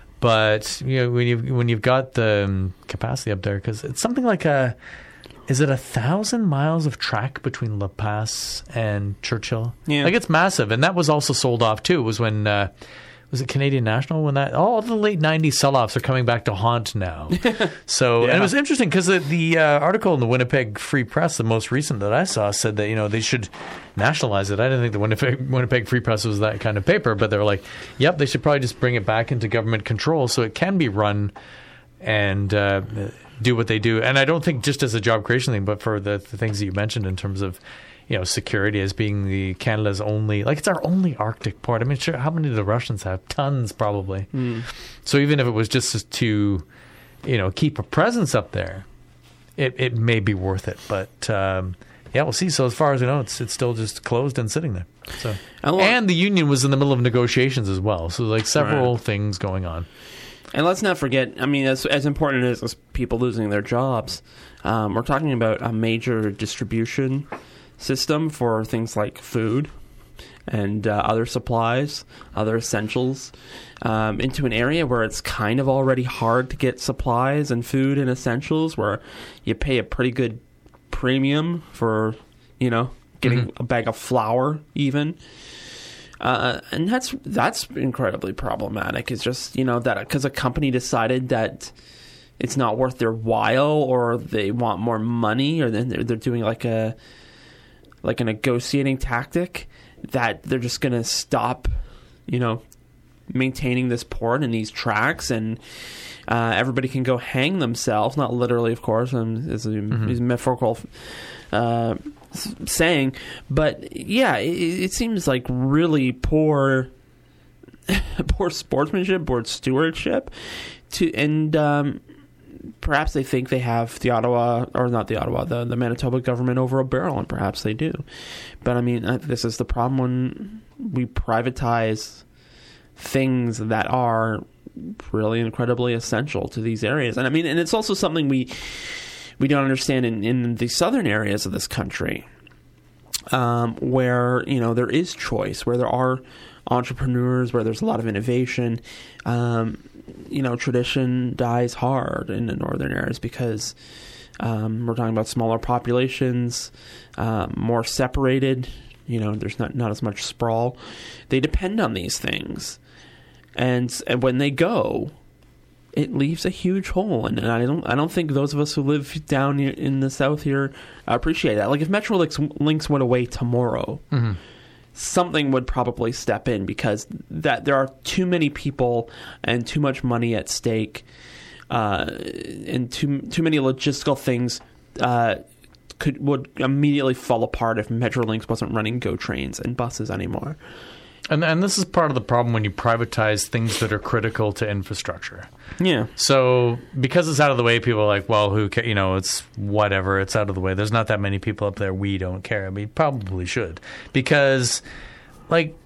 But you know, when you when you've got the um, capacity up there, because it's something like a is it a thousand miles of track between La Paz and Churchill? Yeah. Like it's massive, and that was also sold off too. It was when. Uh, Was it Canadian National when that all the late nineties sell-offs are coming back to haunt now? So Yeah. and it was interesting because the, the uh, article in the Winnipeg Free Press, the most recent that I saw, said that you know they should nationalize it. I didn't think the Winnipeg, Winnipeg Free Press was that kind of paper, but they were like, "Yep, they should probably just bring it back into government control so it can be run and uh, do what they do." And I don't think just as a job creation thing, but for the, the things that you mentioned in terms of. You know, security as being the Canada's only, like it's our only Arctic port. I mean, sure, how many do the Russians have? Tons, probably. Mm. So even if it was just to, you know, keep a presence up there, it, it may be worth it. But um, yeah, we'll see. So as far as I know, it's it's still just closed and sitting there. So And well- and the union was in the middle of negotiations as well. So like several Right. things going on. And let's not forget, I mean, as, as important as, as people losing their jobs, um, we're talking about a major distribution system for things like food and uh, other supplies, other essentials, um, into an area where it's kind of already hard to get supplies and food and essentials, where you pay a pretty good premium for, you know, getting Mhm. a bag of flour even. Uh, and that's that's incredibly problematic. It's just, you know, that because a company decided that it's not worth their while, or they want more money, or then they're, they're doing like a like a negotiating tactic, that they're just going to stop, you know, maintaining this port and these tracks, and uh, everybody can go hang themselves. Not literally, of course. Um, it's a, Mhm. it's a metaphorical uh, s- saying, but yeah, it, it seems like really poor, poor sportsmanship, poor stewardship, to and. Um, Perhaps they think they have the Ottawa, or not the Ottawa, the, the Manitoba government over a barrel, and perhaps they do. But I mean, uh, this is the problem when we privatize things that are really incredibly essential to these areas. And I mean, and it's also something we we don't understand in, in the southern areas of this country, um, where, you know, there is choice, where there are entrepreneurs, where there's a lot of innovation. Um, you know, tradition dies hard in the northern areas because um, we're talking about smaller populations, um, more separated. You know, there's not, not as much sprawl. They depend on these things, and and when they go, it leaves a huge hole. And, and I don't I don't think those of us who live down here in the south here appreciate that. Like if Metrolinx links went away tomorrow. Mm-hmm. Something would probably step in, because that there are too many people and too much money at stake, uh, and too too many logistical things uh, could would immediately fall apart if Metrolinx wasn't running GO trains and buses anymore. And and this is part of the problem when you privatize things that are critical to infrastructure. Yeah, So because it's out of the way, people are like, well, who ca-? You know, it's whatever. It's out of the way. There's not that many people up there. We don't care. I mean, probably should, because like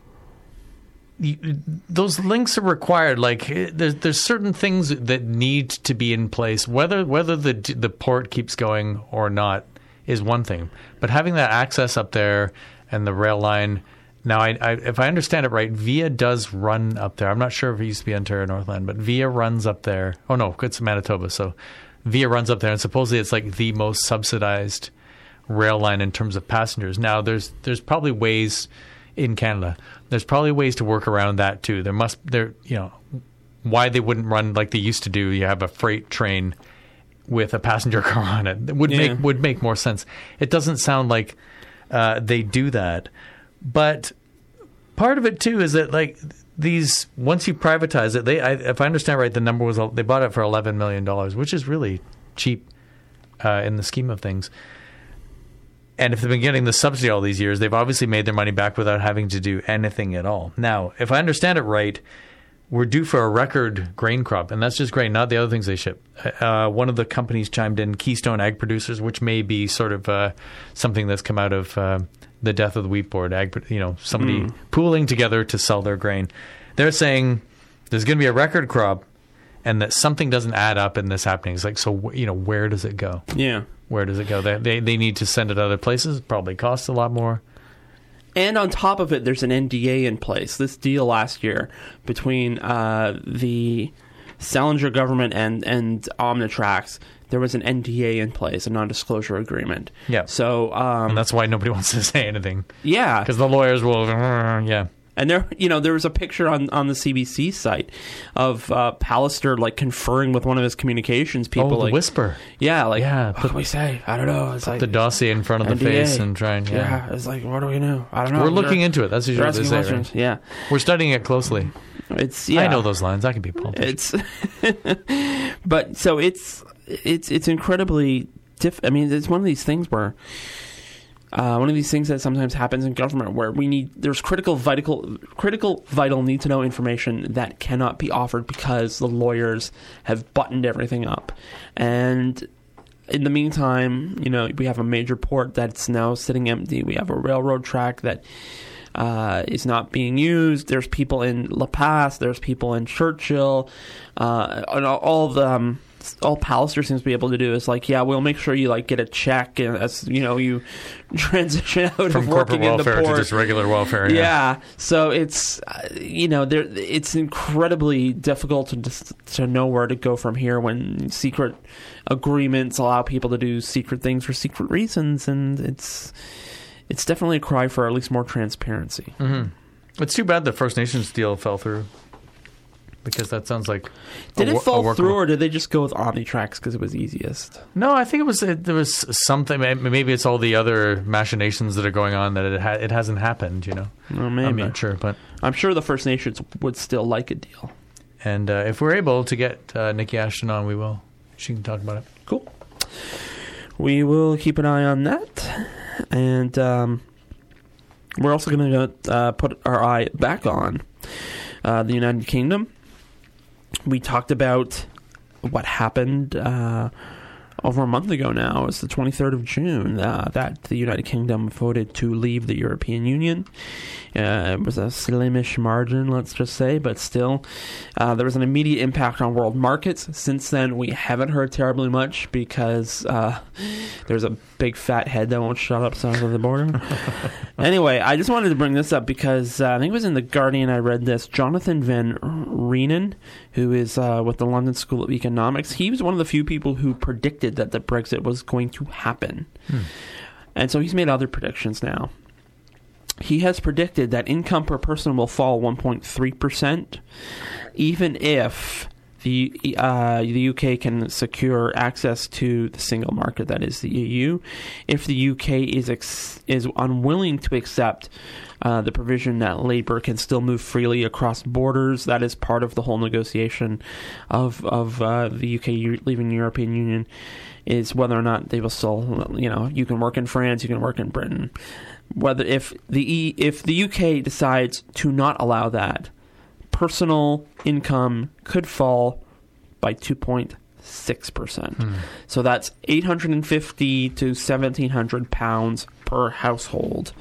you, those links are required. Like there's there's certain things that need to be in place. Whether whether the the port keeps going or not is one thing, but having that access up there and the rail line. Now, I, I, if I understand it right, Via does run up there. I'm not sure if it used to be Ontario Northland, but Via runs up there. Oh, no, it's Manitoba. So Via runs up there, and supposedly it's like the most subsidized rail line in terms of passengers. Now, there's there's probably ways in Canada. There's probably ways to work around that too. There must there you know why they wouldn't run like they used to do. You have a freight train with a passenger car on it. It would Yeah. make would make more sense. It doesn't sound like uh, they do that. But part of it too is that like these once you privatize it, they I, if I understand right, the number was they bought it for eleven million dollars, which is really cheap uh, in the scheme of things. And if they've been getting the subsidy all these years, they've obviously made their money back without having to do anything at all. Now, if I understand it right, we're due for a record grain crop, and that's just grain, not the other things they ship. Uh, one of the companies chimed in, Keystone Ag Producers, which may be sort of uh, something that's come out of uh, the death of the wheat board, ag, you know, somebody mm. pooling together to sell their grain. They're saying there's going to be a record crop, and that something doesn't add up in this happening. It's like, so, you know, where does it go? Yeah. Where does it go? They, they they need to send it other places. It probably costs a lot more. And on top of it, there's an N D A in place. This deal last year between uh, the Salinger government and, and Omnitrax, there was an N D A in place, a non-disclosure agreement. Yeah. So um, and that's why nobody wants to say anything. Yeah. Because the lawyers will, uh, yeah. And there, you know, there was a picture on, on the C B C site of uh, Pallister like conferring with one of his communications people. Oh, the like, whisper. Yeah, like yeah, what do we say? I don't know. It's like the dossier in front of N D A. The face and try and yeah. yeah. It's like, what do we know? I don't know. We're looking They're, into it. That's usually what they say. Right? Yeah, we're studying it closely. It's yeah. I know those lines. I can be a politician. It's but so it's it's it's incredibly diff. I mean, it's one of these things where. Uh, one of these things that sometimes happens in government where we need there's critical vital critical vital need to know information that cannot be offered because the lawyers have buttoned everything up. And in the meantime, you know, we have a major port that's now sitting empty. We have a railroad track that uh, is not being used. There's people in La Paz. There's people in Churchill. Uh, and all, all of the um, all Pallister seems to be able to do is like, yeah, we'll make sure you like get a check as you know you transition out from of corporate working in the welfare port to just regular welfare. Yeah, yeah. So it's uh, you know there it's incredibly difficult to just, to know where to go from here when secret agreements allow people to do secret things for secret reasons, and it's it's definitely a cry for at least more transparency. Mm-hmm. It's too bad the First Nations deal fell through. Because that sounds like did a, it fall a through, or did they just go with Omnitrax because it was easiest? No, I think it was it, there was something. Maybe it's all the other machinations that are going on that it ha- it hasn't happened. You know, well, maybe. I'm not sure, but I'm sure the First Nations would still like a deal. And uh, if we're able to get uh, Nikki Ashton on, we will. She can talk about it. Cool. We will keep an eye on that, and um, we're also going to uh, put our eye back on uh, the United Kingdom. We talked about what happened uh, over a month ago now. It was the twenty-third of June uh, that the United Kingdom voted to leave the European Union. Uh, it was a slimish margin, let's just say, but still. Uh, there was an immediate impact on world markets. Since then, we haven't heard terribly much because uh, there's a big fat head that won't shut up south of the border. Anyway, I just wanted to bring this up because uh, I think it was in The Guardian I read this. Jonathan Van Reenen, who is uh, with the London School of Economics, he was one of the few people who predicted that the Brexit was going to happen. Hmm. And so he's made other predictions now. He has predicted that income per person will fall one point three percent, even if the uh, the U K can secure access to the single market, that is the E U. If the U K is ex- is unwilling to accept uh, the provision that labour can still move freely across borders, that is part of the whole negotiation of of uh, the U K leaving the European Union, is whether or not they will still, you know, you can work in France, you can work in Britain. Whether if the e, if the U K decides to not allow that, personal income could fall by two point six percent. Hmm. So that's eight hundred fifty to seventeen hundred pounds per household.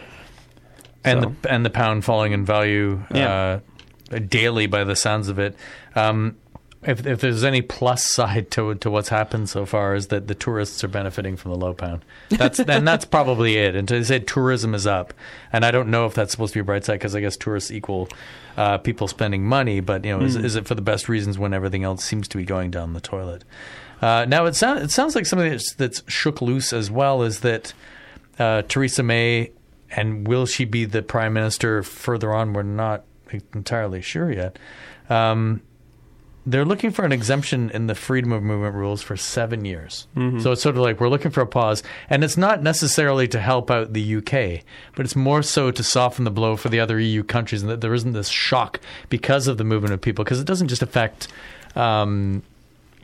And so. the and the pound falling in value yeah. uh, daily by the sounds of it. Um, If if there's any plus side to to what's happened so far is that the tourists are benefiting from the low pound. That's and that's probably it. And to say tourism is up, and I don't know if that's supposed to be a bright side because I guess tourists equal uh, people spending money. But you know, mm. is, is it for the best reasons when everything else seems to be going down the toilet? Uh, now it sounds it sounds like something that's, that's shook loose as well is that uh, Theresa May, and will she be the prime minister further on? We're not entirely sure yet. Um, They're looking for an exemption in the freedom of movement rules for seven years. Mm-hmm. So it's sort of like we're looking for a pause. And it's not necessarily to help out the U K, but it's more so to soften the blow for the other E U countries and that there isn't this shock because of the movement of people. Because it doesn't just affect um,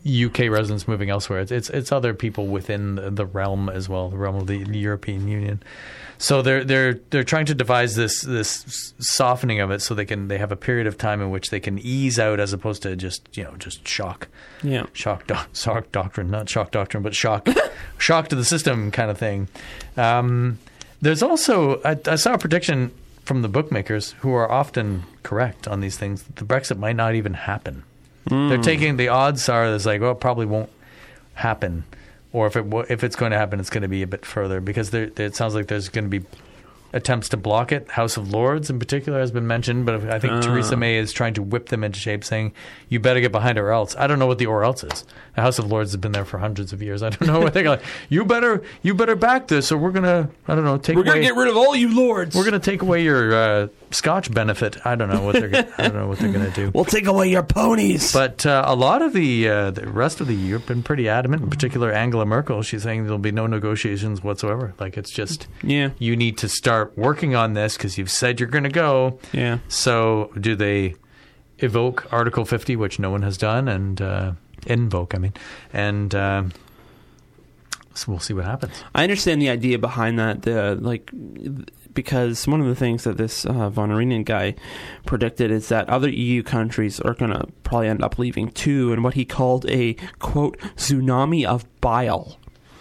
U K residents moving elsewhere. It's it's, it's other people within the, the realm as well, the realm of the, the European Union. So they're they're they're trying to devise this this softening of it so they can they have a period of time in which they can ease out as opposed to just you know just shock, Yeah. shock doc, shock doctrine, not shock doctrine, but shock shock to the system kind of thing. Um, there's also I, I saw a prediction from the bookmakers who are often correct on these things. That the Brexit might not even happen. Mm. They're taking the odds are there's like well it probably won't happen. Or if it if it's going to happen, it's going to be a bit further because there, there, it sounds like there's going to be attempts to block it. House of Lords, in particular, has been mentioned, but I think uh. Theresa May is trying to whip them into shape, saying, you better get behind it or else. I don't know what the or else is. The House of Lords has been there for hundreds of years. I don't know what they're like. You better you better back this, or we're going to, I don't know, take We're away... going to get rid of all you lords. We're going to take away your uh, Scotch benefit. I don't know what they're I don't know what they're going to do. We'll take away your ponies. But uh, a lot of the uh, the rest of the E U have been pretty adamant. In particular, Angela Merkel. She's saying there'll be no negotiations whatsoever. Like it's just yeah. you need to start working on this because you've said you're going to go. Yeah. So do they evoke Article fifty, which no one has done, and uh, invoke? I mean, and uh, so we'll see what happens. I understand the idea behind that. The like. Because one of the things that this uh, von Arinian guy predicted is that other E U countries are going to probably end up leaving too, in what he called a, quote, tsunami of bile.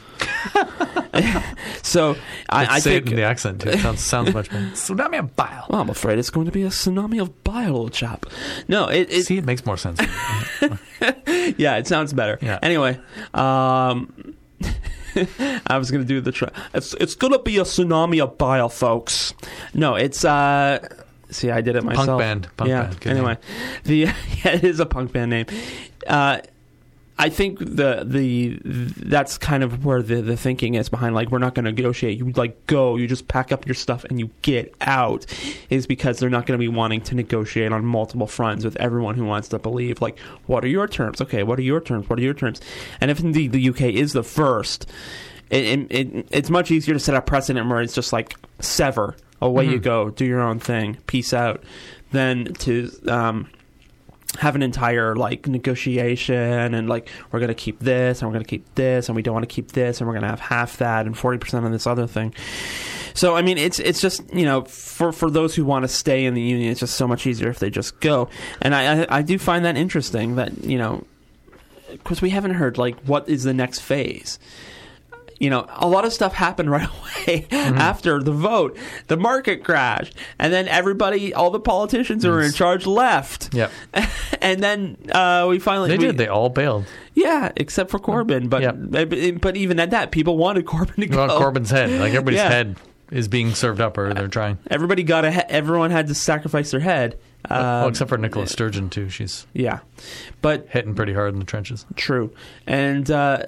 So I, I say think... it in the accent, too. It sounds, sounds much better. Tsunami of bile. Well, I'm afraid it's going to be a tsunami of bile, old chap. No, it... it See, it makes more sense. Yeah, it sounds better. Yeah. Anyway, um... I was going to do the try. It's it's going to be a tsunami of bile, folks. No, it's uh see, I did it myself. Punk band. Punk yeah. band. Good Anyway, name. the yeah, it is a punk band name. Uh, I think the the that's kind of where the, the thinking is behind, like, we're not going to negotiate. You like go, you just pack up your stuff and you get out, is because they're not going to be wanting to negotiate on multiple fronts with everyone who wants to believe, like, what are your terms? Okay, what are your terms? What are your terms? And if indeed the U K is the first, it, it, it, it's much easier to set a precedent where it's just like sever, away mm-hmm. you go, do your own thing, peace out, than to um, have an entire like negotiation and like we're going to keep this and we're going to keep this and we don't want to keep this and we're going to have half that and forty percent of this other thing. So I mean, it's it's just, you know, for for those who want to stay in the union, it's just so much easier if they just go. And I I, I do find that interesting that, you know, because we haven't heard like what is the next phase. You know, a lot of stuff happened right away mm-hmm. after the vote. The market crashed. And then everybody, all the politicians who were in charge left. Yep. And then uh, we finally... They we, did. They all bailed. Yeah, except for Corbyn. But yep. but even at that, people wanted Corbyn to go. Well, Corbyn's head. Like, everybody's yeah. head is being served up, or they're trying. Everybody got a... He- everyone had to sacrifice their head. Um, oh, except for Nicola yeah. Sturgeon, too. She's yeah, but hitting pretty hard in the trenches. True. And... Uh,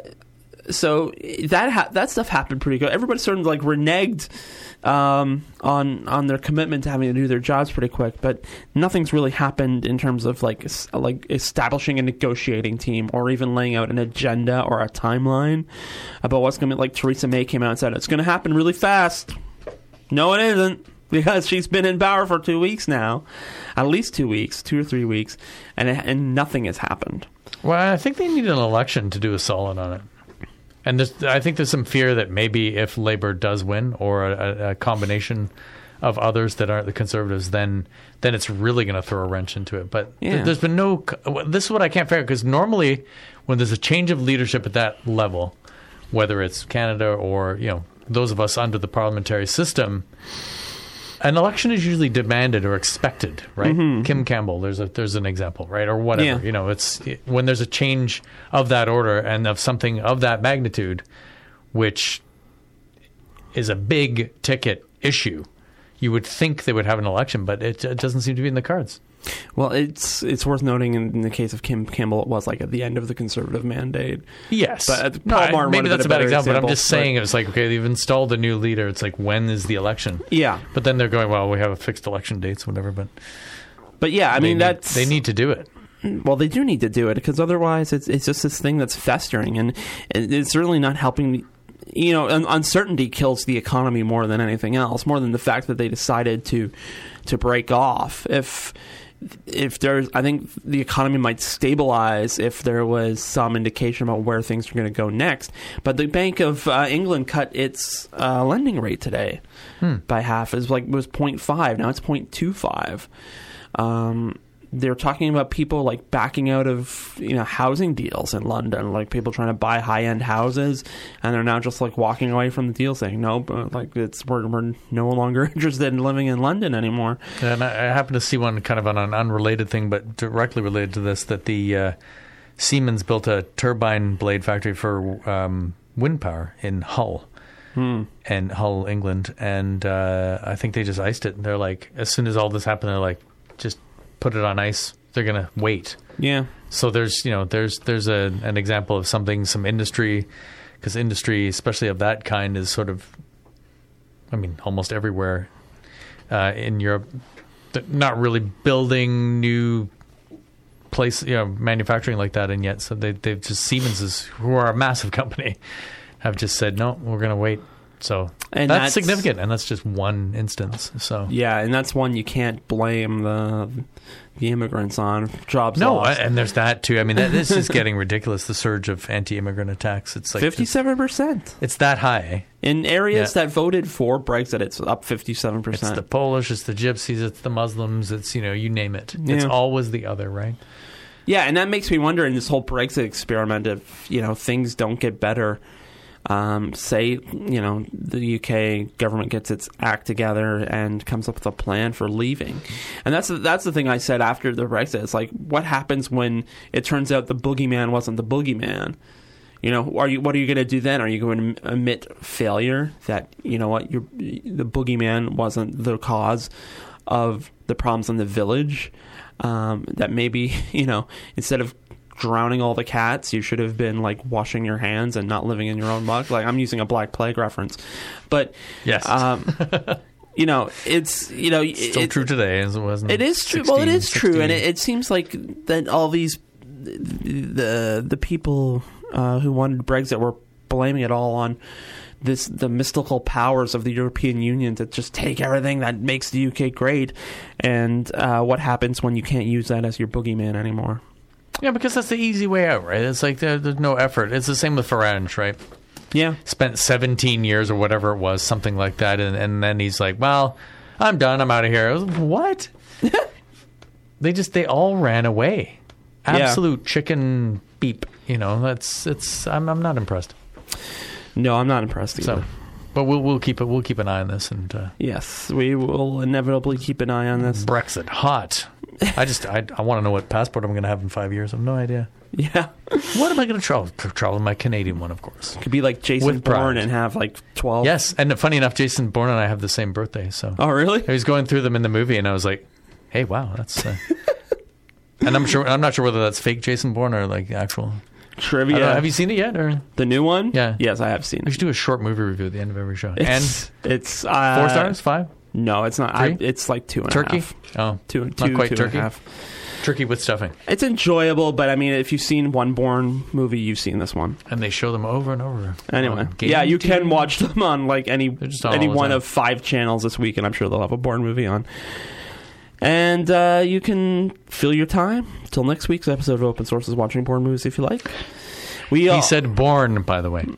So that ha- that stuff happened pretty good. Everybody sort of like reneged um, on on their commitment to having to do their jobs pretty quick, but nothing's really happened in terms of like es- like establishing a negotiating team or even laying out an agenda or a timeline about what's going to be. Like Theresa May came out and said it's going to happen really fast. No, it isn't, because she's been in power for two weeks now, at least two weeks, two or three weeks, and it, and nothing has happened. Well, I think they need an election to do a solid on it. And I think there's some fear that maybe if Labour does win, or a, a combination of others that aren't the Conservatives, then then it's really going to throw a wrench into it. But yeah. th- there's been no... This is what I can't figure out, because normally when there's a change of leadership at that level, whether it's Canada or, you know, those of us under the parliamentary system, an election is usually demanded or expected, right? Mm-hmm. Kim Campbell, there's a there's an example, right? Or whatever. Yeah. You know, it's it, when there's a change of that order and of something of that magnitude, which is a big ticket issue, you would think they would have an election, but it, it doesn't seem to be in the cards. Well, it's it's worth noting in, in the case of Kim Campbell, it was like at the end of the Conservative mandate. Yes. But uh, no, Paul Martin maybe that's a bad example, example, but I'm just saying but, it was like, okay, they've installed a new leader. It's like, when is the election? Yeah. But then they're going, well, we have a fixed election dates, whatever. But but yeah, I mean, need, that's... They need to do it. Well, they do need to do it, because otherwise it's it's just this thing that's festering, and it's certainly not helping. You know, uncertainty kills the economy more than anything else, more than the fact that they decided to to break off. If if there's, I think the economy might stabilize if there was some indication about where things are going to go next. But the Bank of uh, England cut its uh, lending rate today hmm. by half. It was like it was zero point five. Now it's zero point two five. Um, they're talking about people like backing out of, you know, housing deals in London, like people trying to buy high-end houses, and they're now just like walking away from the deal, saying no, like it's we're, we're no longer interested in living in London anymore. And I, I happen to see one kind of on an unrelated thing, but directly related to this, that the uh, Siemens built a turbine blade factory for um, wind power in Hull. Hmm. And Hull, England, and uh, I think they just iced it. And they're like, as soon as all this happened, they're like, just put it on ice. They're gonna wait. Yeah. So there's, you know, there's there's a, an example of something, some industry, because industry, especially of that kind, is sort of, I mean, almost everywhere uh, in Europe, not really building new place, you know, manufacturing like that, and yet so they they've just Siemens is, who are a massive company, have just said no, we're gonna wait. So and that's, that's significant, and that's just one instance. So yeah, and that's one you can't blame the the immigrants on. Jobs no, lost. And there's that too. I mean, that, this is getting ridiculous. The surge of anti-immigrant attacks. It's like fifty-seven percent. It's that high in areas yeah. that voted for Brexit. It's up fifty-seven percent. It's the Polish, it's the Gypsies, it's the Muslims. It's, you know, you name it. Yeah. It's always the other, right? Yeah, and that makes me wonder in this whole Brexit experiment if, you know, things don't get better. Um, say, you know, the U K government gets its act together and comes up with a plan for leaving. And that's that's the thing I said after the Brexit. It's like, what happens when it turns out the boogeyman wasn't the boogeyman? You know, are you what are you going to do then? Are you going to admit failure that, you know what, you're, the boogeyman wasn't the cause of the problems in the village? Um, that maybe, you know, instead of drowning all the cats, you should have been like washing your hands and not living in your own muck. Like, I'm using a Black Plague reference, but yes, um, you know, it's, you know, still it, true today as it was. In it is true. Well, it is true, and it, it seems like that all these the the people uh, who wanted Brexit were blaming it all on this the mystical powers of the European Union to just take everything that makes the U K great. And uh, what happens when you can't use that as your boogeyman anymore? Yeah, because that's the easy way out, right? It's like there, there's no effort. It's the same with Farage, right? Yeah. Spent seventeen years or whatever it was, something like that. And, and then he's like, well, I'm done. I'm out of here. I was like, what? They just, they all ran away. Absolute yeah. chicken beep. You know, that's, it's, I'm, I'm not impressed. No, I'm not impressed either. So, but we'll, we'll keep it, we'll keep an eye on this. And uh, yes, we will inevitably keep an eye on this. Brexit, hot. I just, I, I want to know what passport I'm going to have in five years. I have no idea. Yeah. What am I going to travel? Travel my Canadian one, of course. Could be like Jason With Bourne pride. and have like twelve. Yes, and funny enough, Jason Bourne and I have the same birthday. So. Oh, really? I was going through them in the movie, and I was like, "Hey, wow, that's." Uh... and I'm sure, I'm not sure whether that's fake Jason Bourne or like actual. Trivia. Know, have you seen it yet? Or the new one? Yeah. Yes, I have seen it. We should do a short movie review at the end of every show. It's, and it's uh, four stars, five. No, it's not. I, it's like two and turkey? a half. Oh, two, not two, quite two turkey. And a half. Turkey with stuffing. It's enjoyable, but I mean, if you've seen one Bourne movie, you've seen this one. And they show them over and over. Anyway, yeah, you T V. can watch them on like any on any one time. of five channels this week, and I'm sure they'll have a Bourne movie on. And uh, you can fill your time till next week's episode of Open Sources watching Bourne movies if you like. We he all- said born, by the way.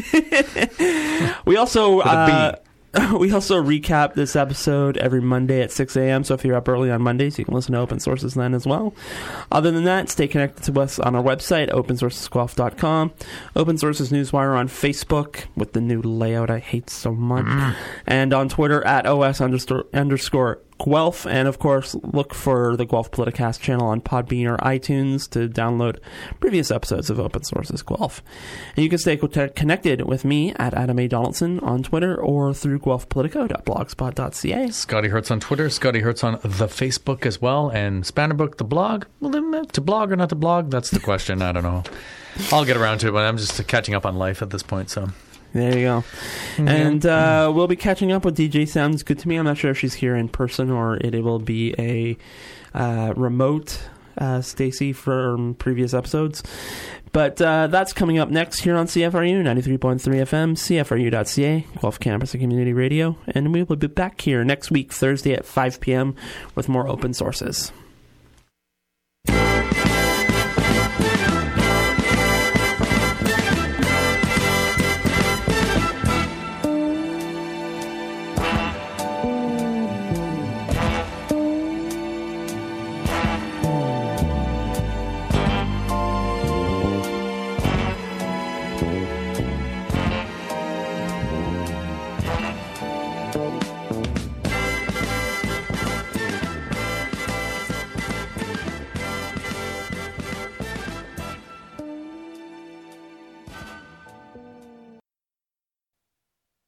we also. With a Uh, B. We also recap this episode every Monday at six a.m. So if you're up early on Mondays, you can listen to Open Sources then as well. Other than that, stay connected to us on our website, open sources guelph dot com. Open Sources Newswire on Facebook with the new layout I hate so much. Mm. And on Twitter at os underscore, underscore Guelph. And of course, look for the Guelph Politicast channel on Podbean or iTunes to download previous episodes of Open Sources Guelph. And you can stay co- connected with me at Adam A. Donaldson on Twitter or through guelph politico dot blogspot dot c a. Scotty Hertz on Twitter, Scotty Hertz on the Facebook as well, and Spannerbook, the blog. Well, then, to blog or not to blog, that's the question. I don't know. I'll get around to it, but I'm just catching up on life at this point, so... There you go. Yeah. And uh, we'll be catching up with D J Sounds Good to Me. I'm not sure if she's here in person or it will be a uh, remote uh, Stacy from previous episodes. But uh, that's coming up next here on C F R U ninety-three point three F M, C F R U dot C A, Guelph Campus and Community Radio. And we will be back here next week, Thursday at five p.m. with more Open Sources.